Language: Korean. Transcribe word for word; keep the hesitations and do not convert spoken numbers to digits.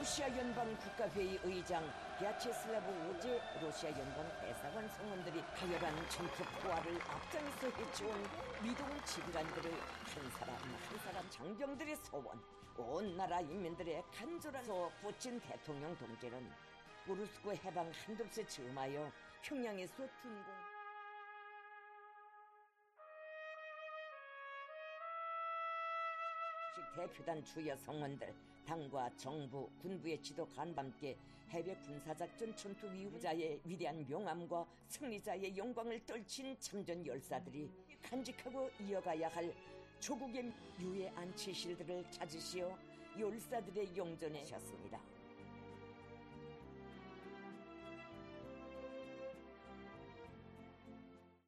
러시아 연방 국가회의 의장 비아체슬라브 오제 러시아 연방 대사관 성원들이 가열한 전투 포화를 앞장서 해치운 미동을 지휘관들의 한 사람 한 사람 장병들의 소원, 온 나라 인민들의 간절한서 푸친 대통령 동지는 우르스크 해방 한돌세 즈음하여 평양에서 준공. 대표단 주요 성원들, 당과 정부, 군부의 지도 간과 함께 해외 군사작전 전투 위후자의 위대한 명암과 승리자의 영광을 떨친 참전 열사들이 간직하고 이어가야 할 조국의 유해 안치실들을 찾으시어 열사들의 용전에 하셨습니다.